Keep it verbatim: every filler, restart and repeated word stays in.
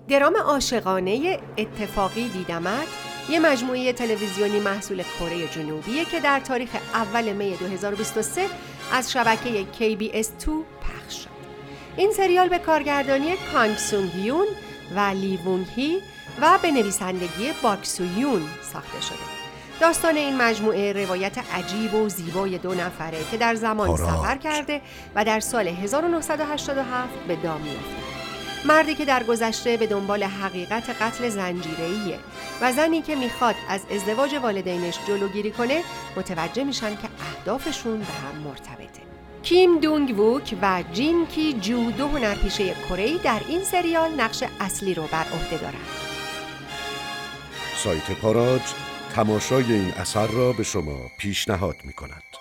درام عاشقانه اتفاقی دیدمت یه مجموعه تلویزیونی محصول کره جنوبیه که در تاریخ اول می دو هزار و بیست و سه از شبکه کی بی اس دو پخش شد. این سریال به کارگردانی کانگ سونگ یون و لی وونگ هی و به نویسندگی باک سو یون ساخته شده. داستان این مجموعه روایت عجیب و زیبای دو نفره که در زمان آراج. سفر کرده و در سال هزار و نهصد و هشتاد و هفت به دام می‌افتند. مردی که در گذشته به دنبال حقیقت قتل زنجیره‌ایه و زنی که میخواد از ازدواج والدینش جلوگیری کنه متوجه میشن که اهدافشون به هم مرتبطه. کیم دونگ ووک و جین کی جو، دو هنرپیشه کره‌ای، در این سریال نقش اصلی رو بر عهده دارند. سایت پاراج تماشای این اثر را به شما پیشنهاد می‌کند.